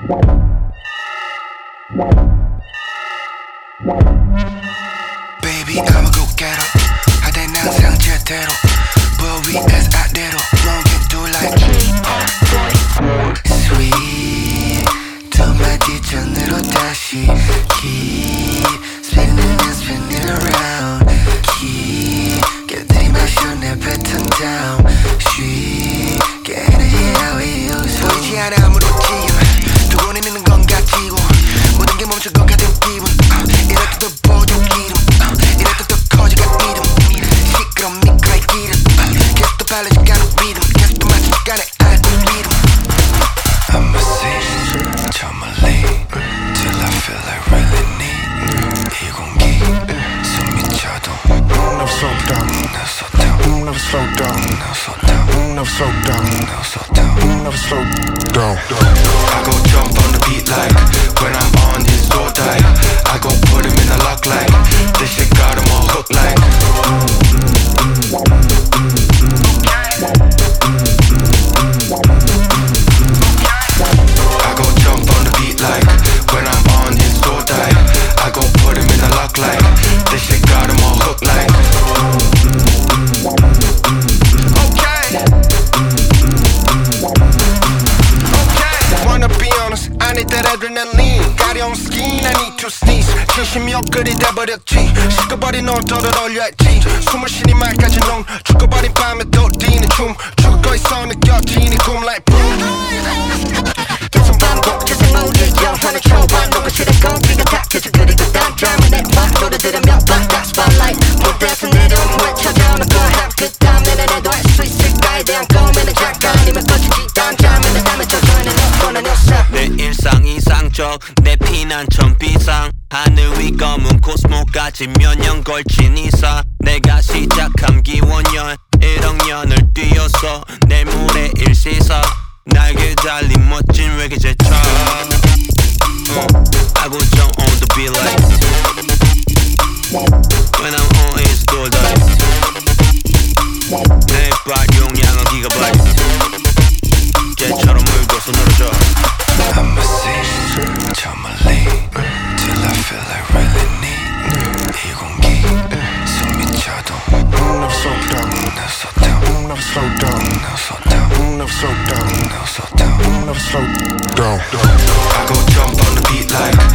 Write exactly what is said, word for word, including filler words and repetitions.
Baby, I'ma go get her. 하대 항상 제대로 볼 위에서 아래로 멍해도 like Sweet 두 마디 전으로 다시 Keep spinning and spinning around Keep 곁들이 마셔 내 패턴 down She get energy how we use 보이지 않아 아무렇지 두고 있는 건 같지고 모든 게 멈출 것 같은 기분 이렇게 더 보여 기름 이렇게 더 커져가 이름 시끄러운 미카의 기름 계속 더 발라져가는 리듬 계속 더 맞춰가는 알고 리듬 I'ma sing to my lead till I feel like really need 이 공기 숨이 차도 Never slow down Never slow down Never slow down Never slow down Never slow down Never slow down Never slow down I go jump on the beat like when I'm on his door die I go put him in a lock like this shit got him all hooked like I go jump on the beat like when I'm on his door die I go put him in a lock like this shit got him all hooked like okay okay wanna be honest I need that adrenaline 가려운 skin I need to sneeze 진심이 엇갈이 돼버렸지 식어버린 너더러 올려 했지 숨을 쉬니 말까지 넌 죽어버린 밤에 또 뛰는 춤 죽어 있어 느껴지니 꿈 like boom 계속 반복해서 모두 영화는 초반 녹아치는 공기가 탁해져 그리고 난 드라마 내막 노래 들으며 바닥 spotlight 무대에서 내려오는 왜 찾아오는 거야 그 다음 내내 내도 할 수 있을까에 대한 고민은 잠깐 아니면 꺼지지 당장은 내 담에 젖어있는 너보는 요새 내 일상 이상적 내 피난처럼 비상 하늘 위 검은 코스모까지 몇 년 걸친 이상 내가 시작한 기원년 일억 년을 뛰어서 내 물에 일시사 날개 달린 멋진 외계제차 uh, I go jump on the beat like when I'm on his door like 내 발 용량은 기가바이트 개처럼 물고서 늘어져 I'ma sing to my lead till I feel like really need 이 공기 숨이 차도 Never slow down Never slow down Never slow down Never slow down Never slow down Never slow down Never slow down I go jump on the beat like